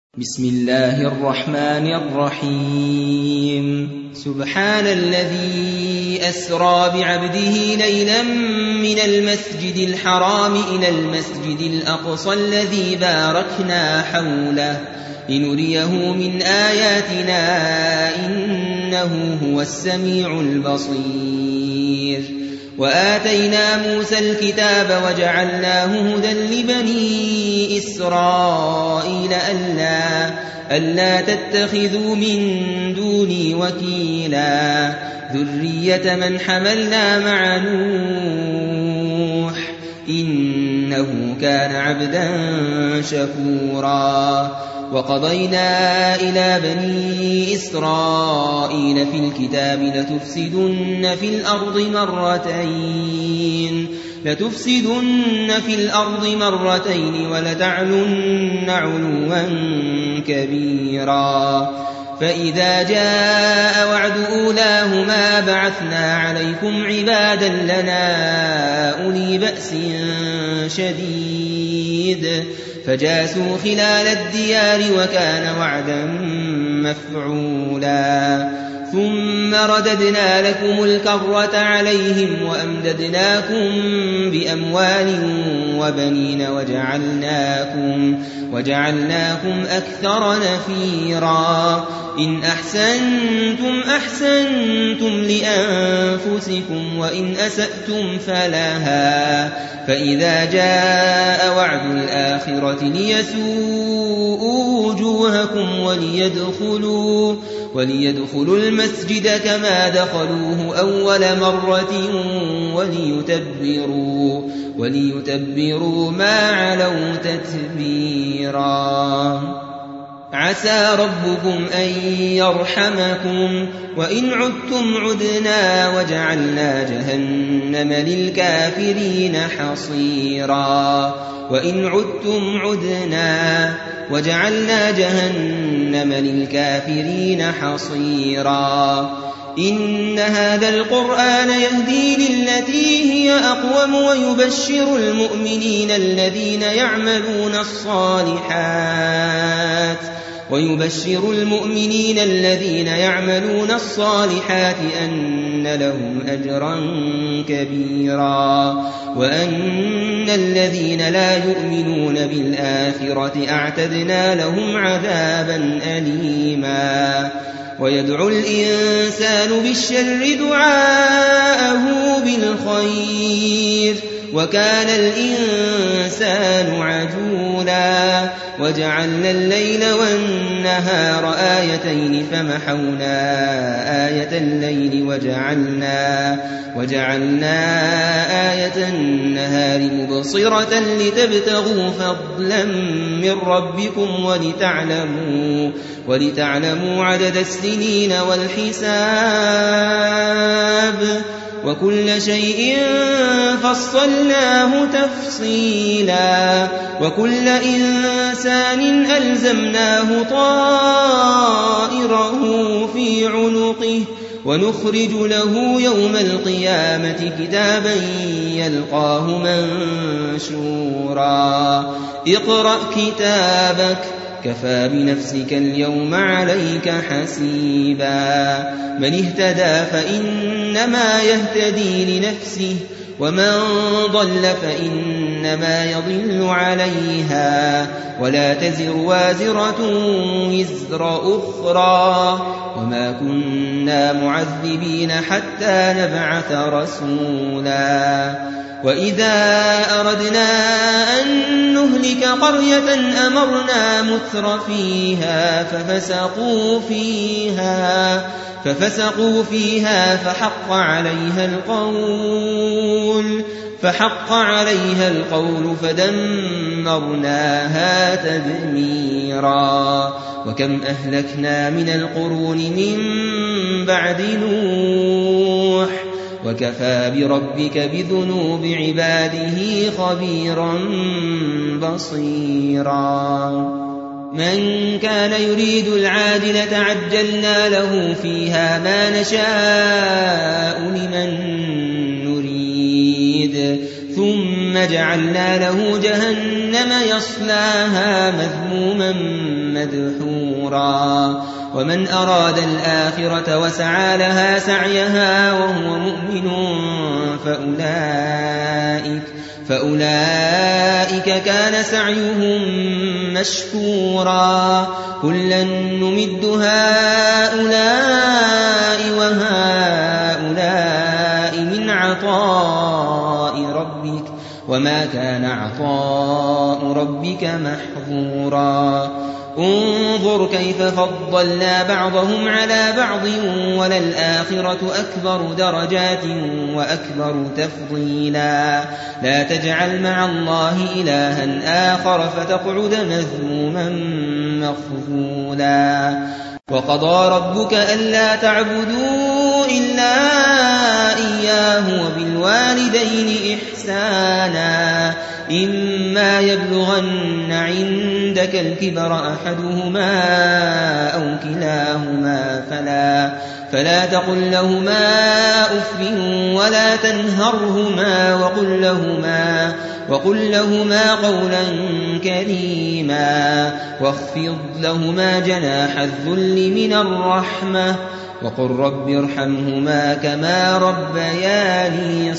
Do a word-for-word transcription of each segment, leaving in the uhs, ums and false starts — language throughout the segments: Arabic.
بسم الله الرحمن الرحيم سبحان الذي أسرى بعبده ليلا من المسجد الحرام إلى المسجد الأقصى الذي باركنا حوله لنريه من آياتنا إنه هو السميع البصير وآتينا موسى الكتاب وجعلناه هدى لبني إسرائيل ألا, ألا تتخذوا من دوني وكيلا ذرية من حملنا مع نوح إنه كان عبدا شكورا وقضينا إلى بني إسرائيل في الكتاب لتفسدن في الأرض مرتين لتفسدن في الأرض مرتين ولتعلن علوا كبيرا فإذا جاء وعد أولاهما بعثنا عليكم عبادا لنا أولي بأس شديد فجاسوا خلال الديار وكان وعدا مفعولا ثم رددنا لكم الكرة عليهم وأمددناكم بأموال وبنين وجعلناكم, وجعلناكم أكثر نفيرا إن أحسنتم أحسنتم لأنفسكم وإن أسأتم فلها فإذا جاء وعد الآخرة ليسوءوا وجوهكم وليدخلوا, وليدخلوا المسجد كما دخلوه أول مرة وليتبروا, وليتبروا ما علوا تتبيرا عسى ربكم أن يرحمكم وإن عدتم عدنا وجعلنا جهنم للكافرين حصيرا وإن عدتم عدنا وجعلنا جهنم للكافرين حصيرا إن هذا القرآن يهدي للتي هي أقوم ويبشر المؤمنين الذين يعملون الصالحات ويبشر المؤمنين الذين يعملون الصالحات أن لهم أجرا كبيرا وأن الذين لا يؤمنون بالآخرة أعتدنا لهم عذابا أليما ويدعو الإنسان بالشر دعاءه بالخير وكان الإنسان عجولا وجعلنا الليل والنهار آيتين فمحونا آية الليل وجعلنا, وجعلنا آية النهار مبصرة لتبتغوا فضلا من ربكم ولتعلموا, ولتعلموا عدد السنين والحساب وكل شيء فصلناه تفصيلا وكل إنسان ألزمناه طائره في عنقه ونخرج له يوم القيامة كتابا يلقاه منشورا اقرأ كتابك كفى بنفسك اليوم عليك حسيبا من اهتدى فإنما يهتدي لنفسه ومن ضل فإنما يضل عليها ولا تزر وازرة وزر أخرى وما كنا معذبين حتى نبعث رسولا وإذا أردنا أن نهلك قرية أمرنا متر فيها ففسقوا فيها, ففسقوا فيها فحق عليها القول فحق عليها القول فدمرناها تدميرا وكم أهلكنا من القرون من بعد نوح وكفى بربك بذنوب عباده خبيرا بصيرا من كان يريد العاجلة عجلنا له فيها ما نشاء لمن نريد ثم جعلنا له جهنم يصلاها مذموما مدحورا ومن أراد الآخرة وسعى لها سعيها وهو مؤمن فأولئك, فأولئك كان سعيهم مشكورا كلا نمد هؤلاء وهؤلاء من عطاء ربك وما كان عطاء ربك محظورا انظر كيف فضلنا بعضهم على بعض وللآخرة أكبر درجات وأكبر تفضيلا لا تجعل مع الله إلها آخر فتقعد مذموما مخذولا وقضى ربك ألا تعبدوا إلا إياه وبالوالدين إحسانا إما يبلغن عندك الكبر أحدهما أو كلاهما فلا, فلا تقل لهما أف ولا تنهرهما وقل لهما, وقل لهما قولا كريما واخفض لهما جناح الذل من الرحمة وقل رب ارحمهما كما ربياني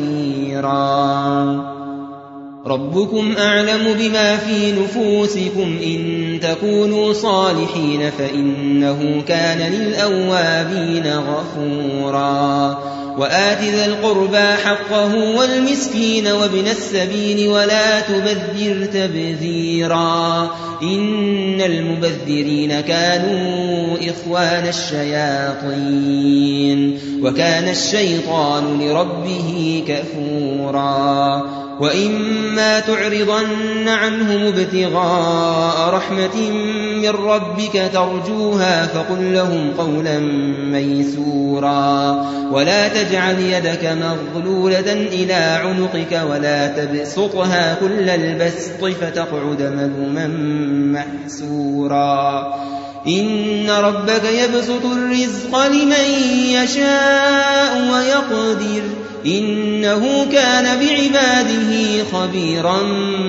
صغيرا ربكم أعلم بما في نفوسكم إن تكونوا صالحين فإنه كان للأوابين غفورا وآت ذا القربى حقه والمسكين وابن السبيل ولا تبذر تبذيرا إن المبذرين كانوا إخوان الشياطين وكان الشيطان لربه كفورا وإما تعرضن عنهم ابتغاء رحمة من ربك ترجوها فقل لهم قولا ميسورا ولا تجعل يدك مغلولة إلى عنقك ولا تبسطها كل البسط فتقعد ملوما محسورا إن ربك يبسط الرزق لمن يشاء ويقدر إنه كان بعباده خبيرا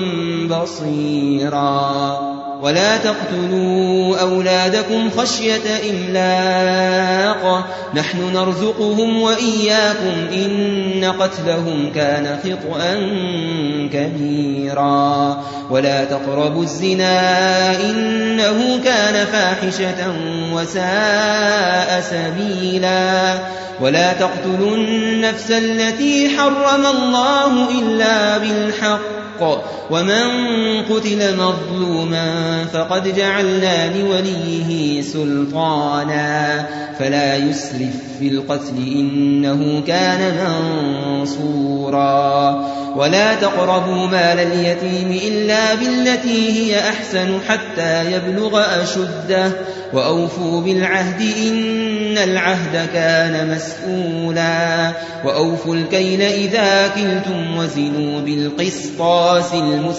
بصيرا ولا تقتلوا أولادكم خشية إملاق نحن نرزقهم وإياكم إن قتلهم كان خطأ كبيرا ولا تقربوا الزنا إنه كان فاحشة وساء سبيلا ولا تقتلوا النفس التي حرم الله إلا بالحق ومن قتل مظلوما فقد جعلنا لوليه سلطانا فلا يسرف في القتل إنه كان منصورا ولا تقربوا مال اليتيم إلا بالتي هي أحسن حتى يبلغ أشده وأوفوا بالعهد إن العهد كان مسؤولا وأوفوا الكيل إذا كلتم وزنوا بالقسطاس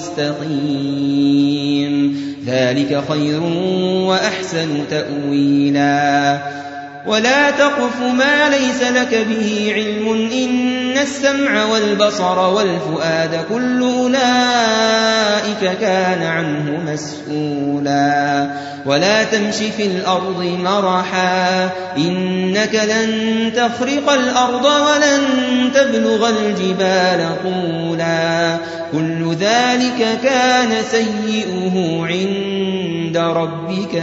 المستقيم ذلك خير وأحسن تأويلا ولا تقف ما ليس لك به علم إن السمع والبصر والفؤاد كل أولئك كان عنه مسؤولا ولا تمش في الأرض مرحا إنك لن تخرق الأرض ولن تبلغ الجبال طولا كل ذلك كان سيئه عند ربك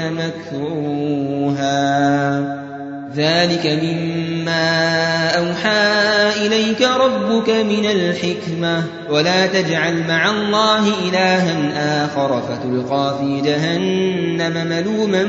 مكروها ذلك مما أوحى إليك ربك من الحكمة ولا تجعل مع الله إلها آخر فتلقى في جهنم ملوما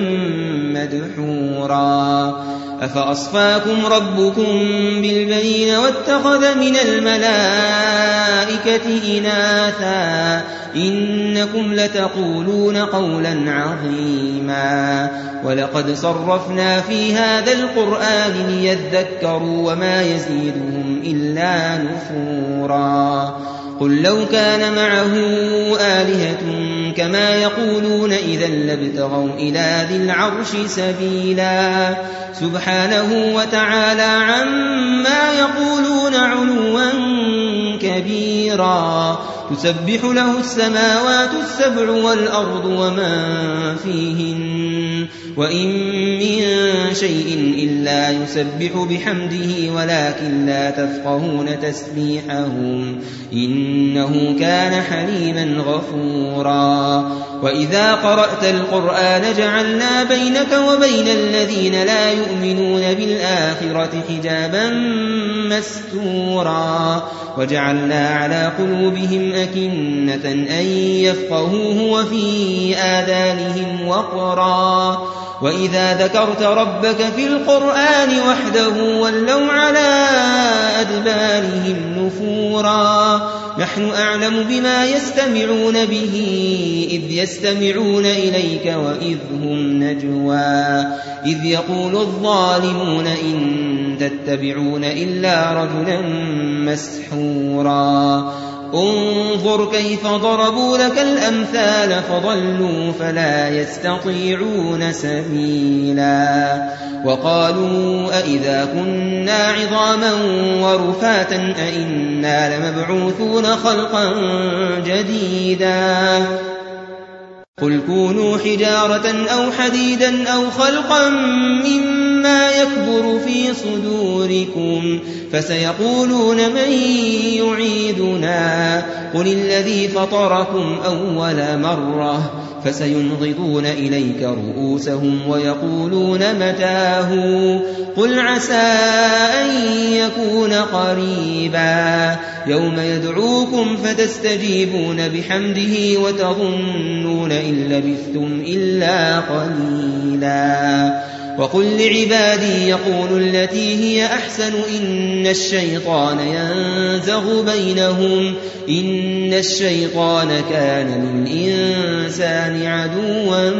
مدحورا أفأصفاكم ربكم بالبنين واتخذ من الملائكة إناثا إنكم لتقولون قولا عظيما ولقد صرفنا في هذا القرآن ليذكروا وما يزيدهم إلا نفورا قل لو كان معه آلهة كما يقولون إذا لابتغوا إلى ذي العرش سبيلا سبحانه وتعالى عما يقولون علوا كبيرا تسبح له السماوات السبع والأرض ومن فيهن وإن من شيء إلا يسبح بحمده ولكن لا تفقهون تسبيحهم إنه كان حليما غفورا وإذا قرأت القرآن جعلنا بينك وبين الذين لا يؤمنون بالآخرة حجابا مستورا وجعلنا على قلوبهم أكنة أن يفقهوه وفي آذانهم وقرا وإذا ذكرت ربك في القرآن وحده ولوا على أدبارهم نفورا نحن أعلم بما يستمعون به إذ يستمعون إليك وإذ هم نجوى إذ يقول الظالمون إن تتبعون إلا رجلا مسحورا انظر كيف ضربوا لك الأمثال فضلوا فلا يستطيعون سبيلا وقالوا أئذا كنا عظاما ورفاتا أئنا لمبعوثون خلقا جديدا قل كونوا حجارة أو حديدا أو خلقا مما يكبر في صدوركم فسيقولون من يعيدنا قل الذي فطركم أول مرة فسينغضون إليك رؤوسهم ويقولون متاه قل عسى أن يكون قريبا يوم يدعوكم فتستجيبون بحمده وتظنون إن لبثتم إلا قليلا وقل لعبادي يقولوا التي هي أحسن إن الشيطان ينزغ بينهم إن الشيطان كان للإنسان عدوا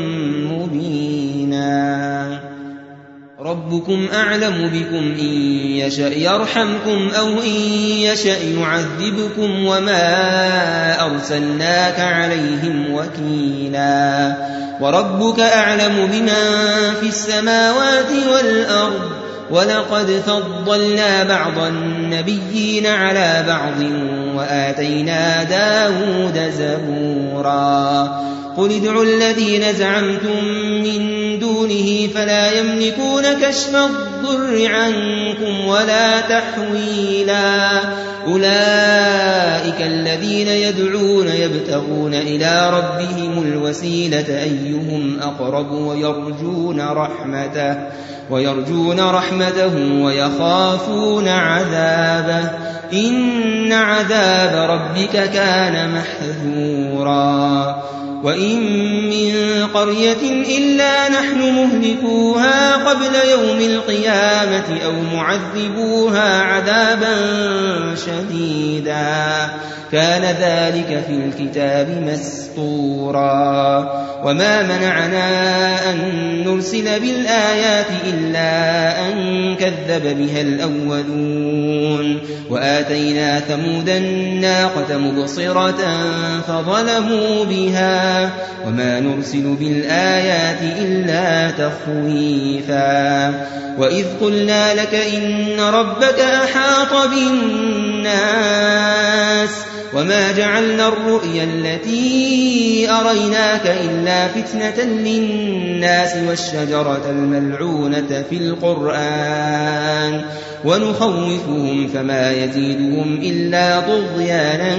مبينا ربكم أعلم بكم إن يشأ يرحمكم أو إن يشأ يعذبكم وما أرسلناك عليهم وكيلا وربك أعلم بمن في السماوات والأرض ولقد فضلنا بعض النبيين على بعض وآتينا داود زبورا قل ادعوا الذين زعمتم من دونه فلا يملكون كشف الضر عنكم ولا تحويلا أولئك الذين يدعون يبتغون إلى ربهم الوسيلة أيهم أقرب ويرجون رحمته ويرجون رحمته ويخافون عذابه إن عذاب ربك كان محذورا وإن من قرية إلا نحن مهلكوها قبل يوم القيامة أو معذبوها عذابا شديدا كان ذلك في الكتاب مسطورا وما منعنا أن نرسل بالآيات إلا أن كذب بها الأولون وآتينا ثمود الناقة مبصرة فظلموا بها وما نرسل بالآيات إلا تخويفا وإذ قلنا لك إن ربك أحاط بالناس وما جعلنا الرؤيا التي أريناك إلا فتنة للناس والشجرة الملعونة في القرآن ونخوفهم فما يزيدهم إلا طغيانا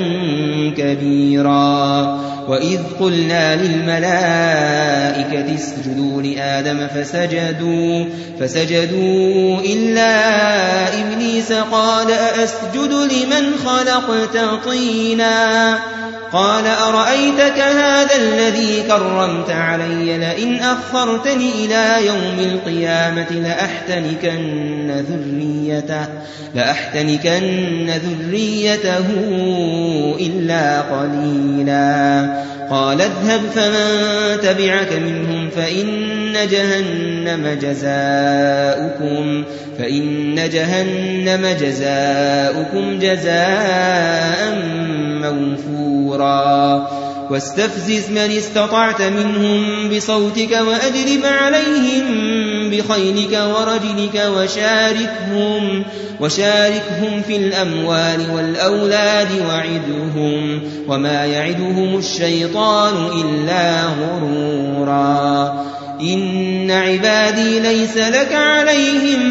كبيرا وإذ قلنا للملائكة اسجدوا لآدم فسجدوا فسجدوا إلا إبليس قال أأسجد لمن خلقت طينا قال أرأيتك هذا الذي كرمت علي لئن أخرتني إلى يوم القيامة لأحتنكن ذريته, لأحتنكن ذريته إلا قليلا قال اذهب فمن تبعك منهم فإن جهنم جزاؤكم فإن جهنم جزاؤكم جزاء موفورا واستفزز من استطعت منهم بصوتك وأجلب عليهم بخيلك ورجلك وشاركهم, وشاركهم في الأموال والأولاد وعدهم وما يعدهم الشيطان إلا غرورا إن عبادي ليس لك عليهم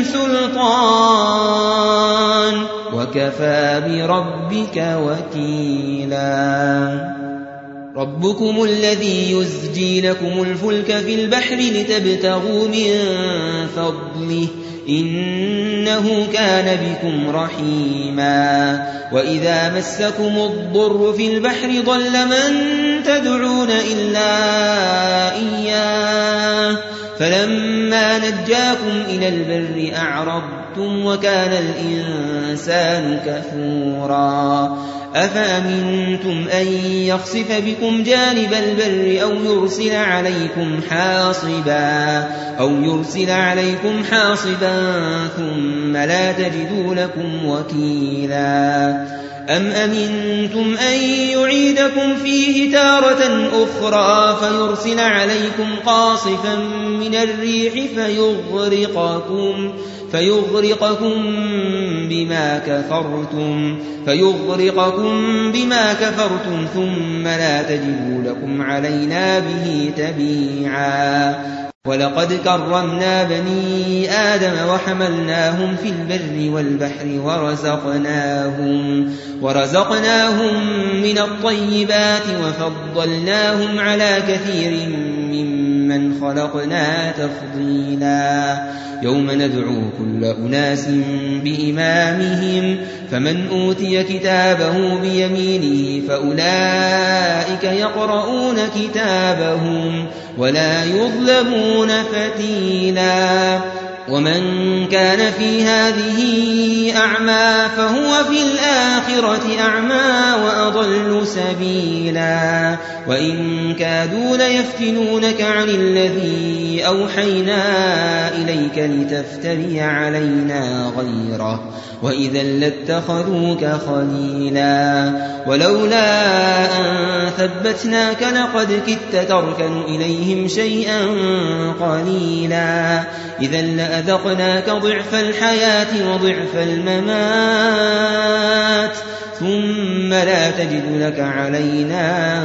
سلطان وكفى بربك وكيلا ربكم الذي يزجي لكم الفلك في البحر لتبتغوا من فضله إنه كان بكم رحيما وإذا مسكم الضر في البحر ضل من تدعون إلا إياه فلما نجاكم إلى البر أعرضتم وكان الإنسان كفورا أفأمنتم أن يخسف بكم جانب البر أو يرسل عليكم حاصبا أو يرسل عليكم حاصبا ثم لا تجدوا لكم وكيلا أم أمنتم أن يعيدكم فيه تارة أخرى فيرسل عليكم قاصفا من الريح فيغرقكم فيغرقكم بما كفرتم فيغرقكم بما كفرتم ثم لا تجدوا لكم علينا به تبيعا ولقد كرمنا بني آدم وحملناهم في البر والبحر ورزقناهم ورزقناهم من الطيبات وفضلناهم على كثير ممن خلقنا تفضيلا يوم ندعو كل أناس بإمامهم فمن أوتي كتابه بيمينه فأولئك يقرؤون كتابهم ولا يظلمون فتيلا ومن كان في هذه أعمى فهو في الآخرة أعمى وأضل سبيلا وإن كادوا ليفتنونك عن الذي أوحينا إليك لتفتري علينا غيره وإذا لاتخذوك خليلا ولولا أن ثبتناك لقد كدت تركن إليهم شيئا قليلا إذا لأذقناك ضعف الحياة وضعف الممات ثم لا تجد لك علينا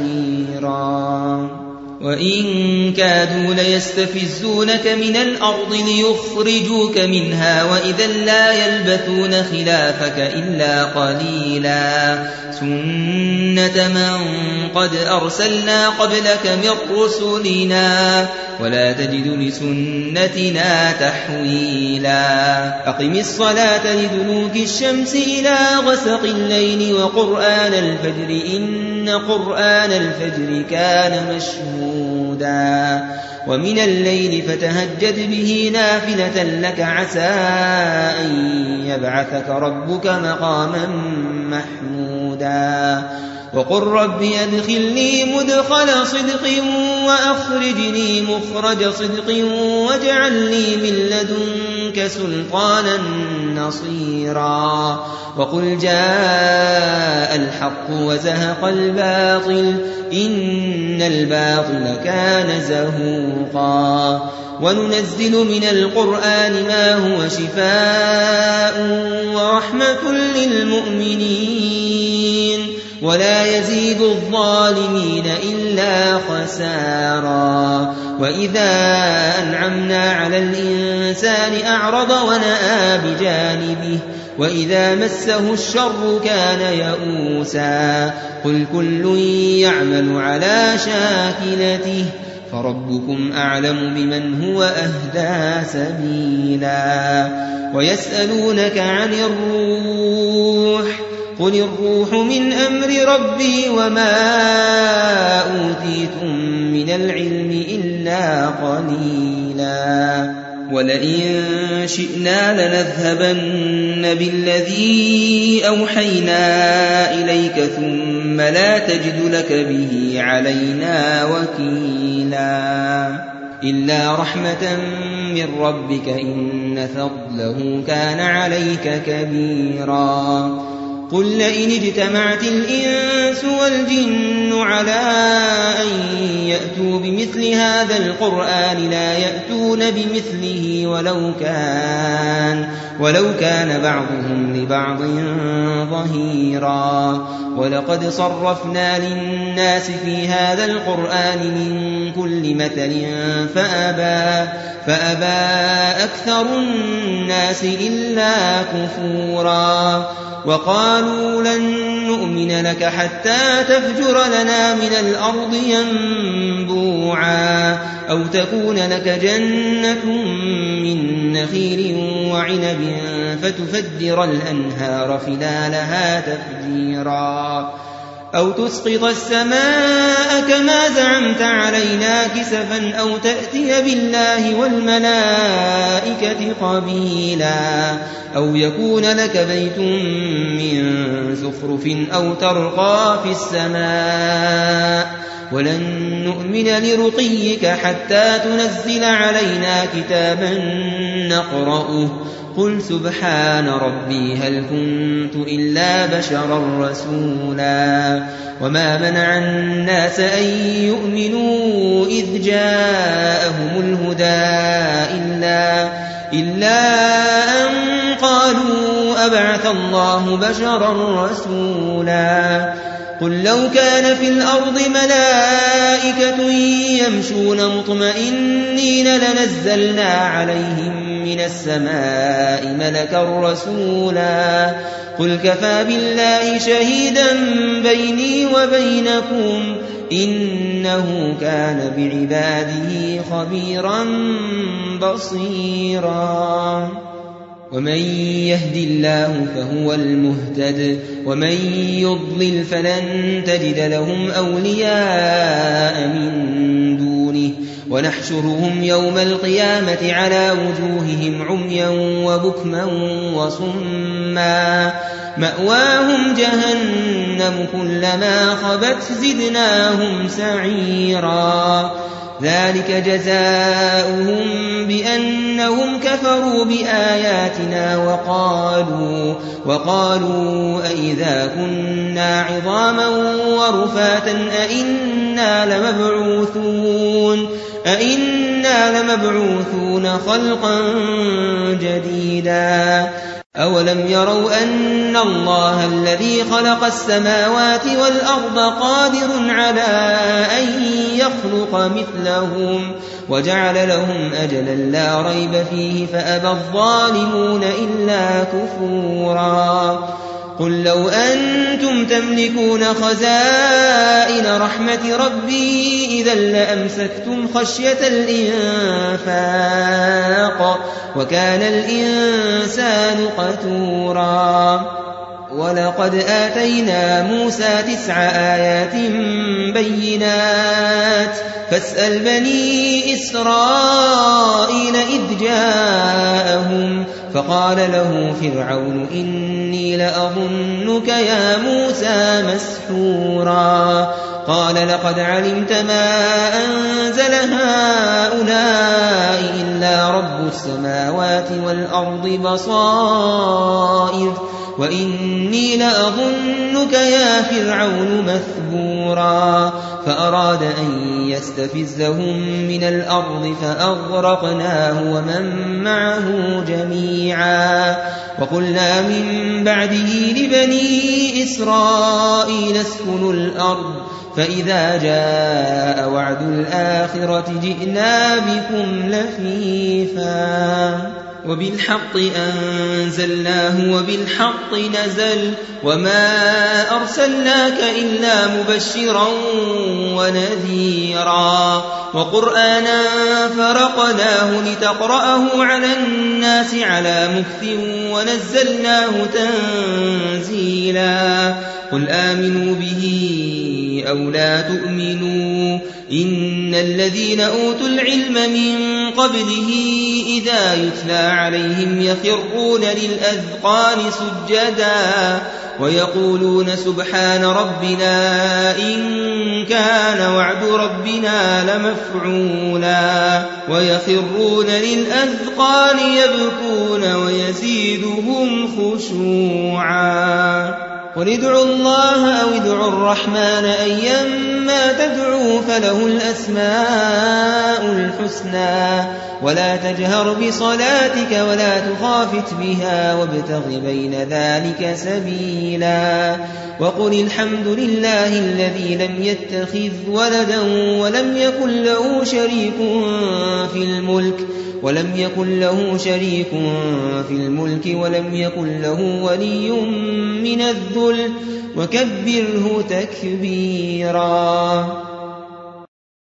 نصيرا وإن كادوا ليستفزونك من الأرض ليخرجوك منها وإذا لا يلبثون خلافك إلا قليلا سنة من قد أرسلنا قبلك من رسلنا ولا تجد لسنتنا تحويلا أقم الصلاة لدلوك الشمس إلى غسق الليل وقرآن الفجر إن قرآن الفجر كان مشهودا ومن الليل فتهجد به نافلة لك عسى أن يبعثك ربك مقاما محمودا وقل رب أدخلني مدخل صدق وأخرجني مخرج صدق واجعل لي من لدنك سلطانا نصيرا وقل جاء الحق وزهق الباطل إن الباطل كان زهوقا وننزل من القرآن ما هو شفاء ورحمة للمؤمنين ولا يزيد الظالمين إلا خسارا وإذا أنعمنا على الإنسان أعرض ونأى بجانبه وإذا مسه الشر كان يئوسا قل كل يعمل على شاكلته فربكم أعلم بمن هو أهدى سبيلا ويسألونك عن الروح قل الروح من أمر ربي وما أوتيتم من العلم إلا قليلا ولئن شئنا لنذهبن بالذي أوحينا إليك ثم لا تجد لك به علينا وكيلا إلا رحمة من ربك إن فضله كان عليك كبيرا قل لئن اجتمعت الإنس والجن على أن يأتوا بمثل هذا القرآن لا يأتون بمثله ولو كان, ولو كان بعضهم لبعض ظهيرا. ولقد صرفنا للناس في هذا القرآن من كل مثل فأبى, فأبى أكثر الناس إلا كفورا. وقالوا لن نؤمن لك حتى تفجر لنا من الأرض ينبوعا أو تكون لك جنة من نخيل وعنب فتفجر الأنهار خلالها تفجيرا أو تسقط السماء كما زعمت علينا كسفا أو تأتي بالله والملائكة قبيلا أو يكون لك بيت من زخرف أو ترقى في السماء ولن نؤمن لرقيك حتى تنزل علينا كتابا نقرأه قل سبحان ربي هل كنت إلا بشرا رسولا. وما منع الناس أن يؤمنوا إذ جاءهم الهدى إلا, إلا أن قالوا أبعث الله بشرا رسولا. قل لو كان في الأرض ملائكة يمشون مطمئنين لنزلنا عليهم من السماء ملكا رسولا. قل كفى بالله شهيدا بيني وبينكم إنه كان بعباده خبيرا بصيرا. ومن يهد الله فهو المهتد ومن يضلل فلن تجد لهم أولياء من دونه ونحشرهم يوم القيامة على وجوههم عميا وبكما وصما مأواهم جهنم كلما خبت زدناهم سعيرا. ذلك جزاؤهم بأنهم كفروا بآياتنا وقالوا, وقالوا أئذا كنا عظاما ورفاتا أئنا لمبعوثون, أئنا لمبعوثون خلقا جديدا. أولم يروا أن الله الذي خلق السماوات والأرض قادر على أن يخلق مثلهم وجعل لهم أجلا لا ريب فيه فأبى الظالمون إلا كفورا. قل لو أنتم تملكون خزائن رحمة ربي إذا لأمسكتم خشية الإنفاق وكان الإنسان قتورا. ولقد آتينا موسى تسع آيات بينات فاسأل بني إسرائيل إذ جاءهم فقال له فرعون إني لأظنك يا موسى مسحورا. قال لقد علمت ما أنزل هؤلاء إلا رب السماوات والأرض بصائر وإني لأظنك يا فرعون مثبورا. فأراد أن يستفزهم من الأرض فأغرقناه ومن معه جميعا. وقلنا من بعده لبني إسرائيل اسكنوا الأرض فإذا جاء وعد الآخرة جئنا بكم لفيفا. وبالحق أنزلناه وبالحق نزل وما أرسلناك إلا مبشرا ونذيرا. وقرآنا فرقناه لتقرأه على الناس على مكث ونزلناه تنزيلا. قل آمنوا به أو لا تؤمنوا إن الذين أوتوا العلم من قبله إذا يتلى عليهم يخرون للأذقان سجدا ويقولون سبحان ربنا إن كان وعد ربنا لمفعولا ويخرون للأذقان يبكون ويزيدهم خشوعا. قل ادعوا الله أو ادعوا الرحمن أيما تدعوا فله الأسماء الحسنى ولا تجهر بصلاتك ولا تخافت بها وابتغ بين ذلك سبيلا وقل الحمد لله الذي لم يتخذ ولدا ولم يكن له شريك في الملك ولم يكن له شريك في الملك ولم يكن له ولي من الذل وكبره تكبيرا.